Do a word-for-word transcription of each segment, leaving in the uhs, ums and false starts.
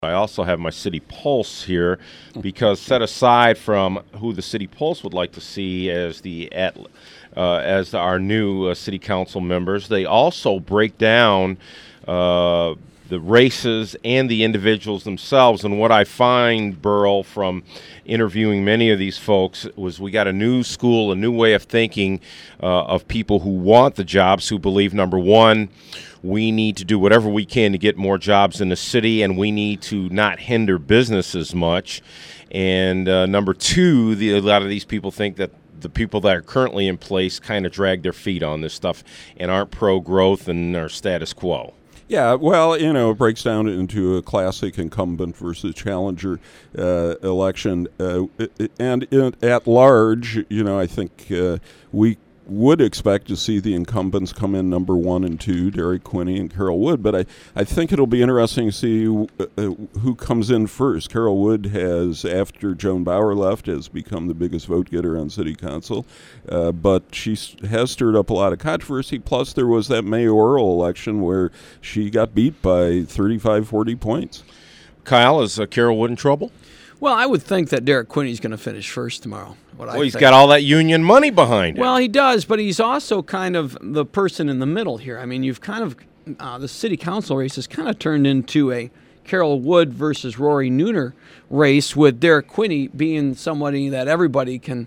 I also have my City Pulse here because set aside from who the City Pulse would like to see as the at, uh, as our new uh, City Council members, they also break down uh, the races and the individuals themselves. And what I find, Burl, from interviewing many of these folks was we got a new school, a new way of thinking uh, of people who want the jobs, who believe, number one, we need to do whatever we can to get more jobs in the city, and we need to not hinder business as much. And uh, number two, the, a lot of these people think that the people that are currently in place kind of drag their feet on this stuff and aren't pro-growth and are status quo. Yeah, well, you know, it breaks down into a classic incumbent versus challenger uh, election. Uh, and in, at large, you know, I think uh, we would expect to see the incumbents come in number one and two, Derek Quinney and Carol Wood. But I, I think it'll be interesting to see uh, who comes in first. Carol Wood has, after Joan Bauer left, has become the biggest vote getter on city council. Uh, but she has stirred up a lot of controversy. Plus, there was that mayoral election where she got beat by thirty-five, forty points. Kyle, is uh, Carol Wood in trouble? Well, I would think that Derek Quinney's going to finish first tomorrow. What well, I he's think. got all that union money behind him. Well, he does, but he's also kind of the person in the middle here. I mean, you've kind of, uh, the city council race has kind of turned into a Carol Wood versus Rory Nooner race, with Derek Quinney being somebody that everybody can,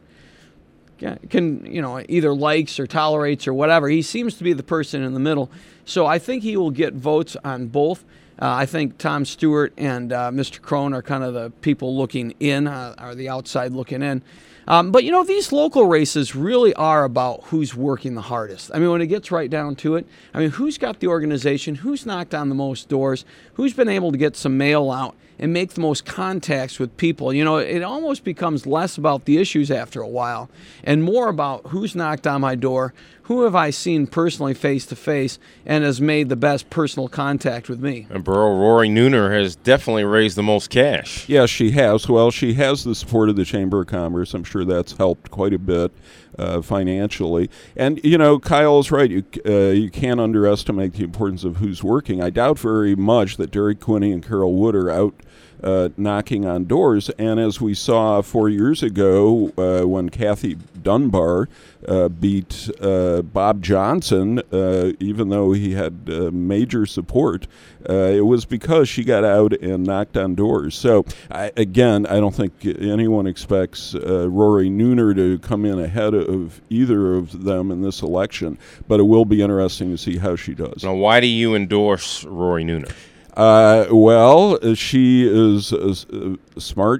can you know, either likes or tolerates or whatever. He seems to be the person in the middle. So I think he will get votes on both. Uh, I think Tom Stewart and uh, Mister Crone are kind of the people looking in, uh, are the outside looking in. Um, but, you know, these local races really are about who's working the hardest. I mean, when it gets right down to it, I mean, who's got the organization, who's knocked on the most doors, who's been able to get some mail out and make the most contacts with people. You know, it almost becomes less about the issues after a while and more about who's knocked on my door, who have I seen personally face-to-face and has made the best personal contact with me. And Burl, Rory Nooner has definitely raised the most cash. Yes, she has. Well, she has the support of the Chamber of Commerce. I'm sure that's helped quite a bit uh, financially. And, you know, Kyle's right. You, uh, you can't underestimate the importance of who's working. I doubt very much that Derek Quinney and Carol Wood are out Uh, knocking on doors. And as we saw four years ago uh, when Kathy Dunbar uh, beat uh, Bob Johnson, uh, even though he had uh, major support, uh, it was because she got out and knocked on doors. So, I, again, I don't think anyone expects uh, Rory Nooner to come in ahead of either of them in this election, but it will be interesting to see how she does. Now, why do you endorse Rory Nooner? Uh, well, she is a, a smart,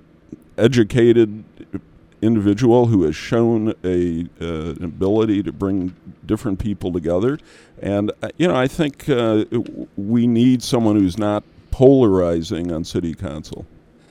educated individual who has shown a uh, an ability to bring different people together, and uh, you know, I think uh, we need someone who's not polarizing on city council.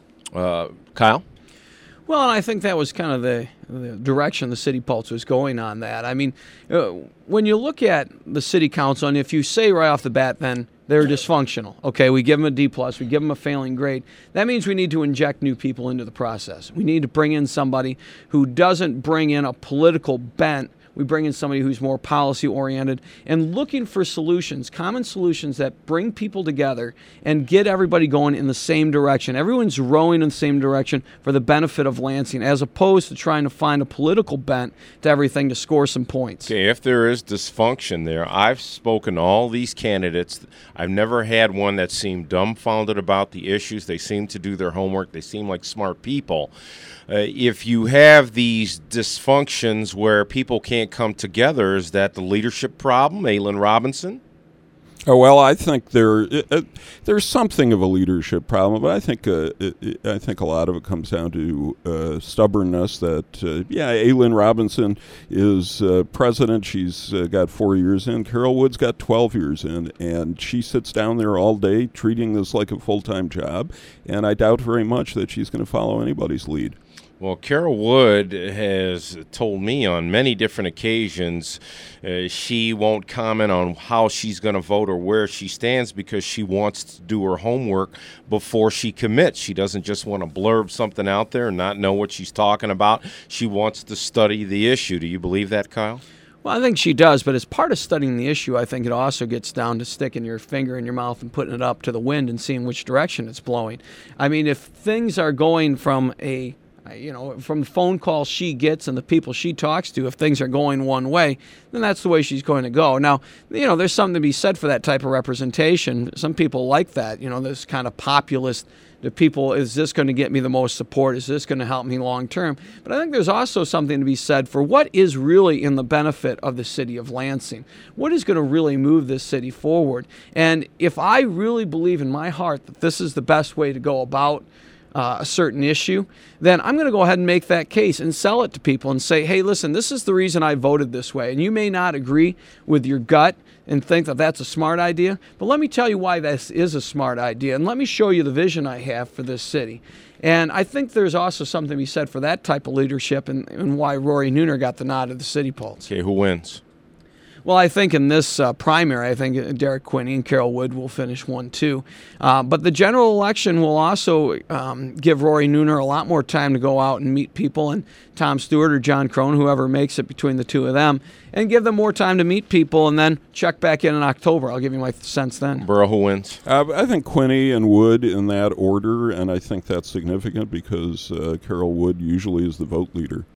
Uh, Kyle? Well, and I think that was kind of the, the direction the City Pulse was going on that. I mean, uh, when you look at the city council, and if you say right off the bat, then they're dysfunctional. Okay, we give them a D plus, we give them a failing grade. That means we need to inject new people into the process. We need to bring in somebody who doesn't bring in a political bent. We bring in somebody who's more policy-oriented and looking for solutions, common solutions that bring people together and get everybody going in the same direction. Everyone's rowing in the same direction for the benefit of Lansing, as opposed to trying to find a political bent to everything to score some points. Okay, if there is dysfunction there, I've spoken to all these candidates. I've never had one that seemed dumbfounded about the issues. They seem to do their homework. They seem like smart people. Uh, if you have these dysfunctions where people can't come together, is that the leadership problem, Aileen Robinson? Oh, well, I think there uh, there's something of a leadership problem, but I think uh, it, I think a lot of it comes down to uh, stubbornness. That uh, yeah, Aileen Robinson is uh, president. She's uh, got four years in. Carol Wood's got twelve years in, and she sits down there all day treating this like a full-time job. And I doubt very much that she's going to follow anybody's lead. Well, Carol Wood has told me on many different occasions uh, she won't comment on how she's going to vote or where she stands because she wants to do her homework before she commits. She doesn't just want to blurb something out there and not know what she's talking about. She wants to study the issue. Do you believe that, Kyle? Well, I think she does, but as part of studying the issue, I think it also gets down to sticking your finger in your mouth and putting it up to the wind and seeing which direction it's blowing. I mean, if things are going from a, you know, from the phone calls she gets and the people she talks to, if things are going one way, then that's the way she's going to go. Now, you know, there's something to be said for that type of representation. Some people like that, you know, this kind of populist. The people, is this going to get me the most support? Is this going to help me long term? But I think there's also something to be said for what is really in the benefit of the city of Lansing. What is going to really move this city forward? And if I really believe in my heart that this is the best way to go about Uh, a certain issue, then I'm going to go ahead and make that case and sell it to people and say, hey, listen, this is the reason I voted this way. And you may not agree with your gut and think that that's a smart idea, but let me tell you why this is a smart idea. And let me show you the vision I have for this city. And I think there's also something to be said for that type of leadership and, and why Rory Nooner got the nod of the City Pulse. Okay, who wins? Well, I think in this uh, primary, I think Derek Quinney and Carol Wood will finish one, two. Uh, but the general election will also um, give Rory Nooner a lot more time to go out and meet people, and Tom Stewart or John Crone, whoever makes it between the two of them, and give them more time to meet people and then check back in in October. I'll give you my sense then. Burrow, who wins? Uh, I think Quinney and Wood in that order, and I think that's significant because uh, Carol Wood usually is the vote leader.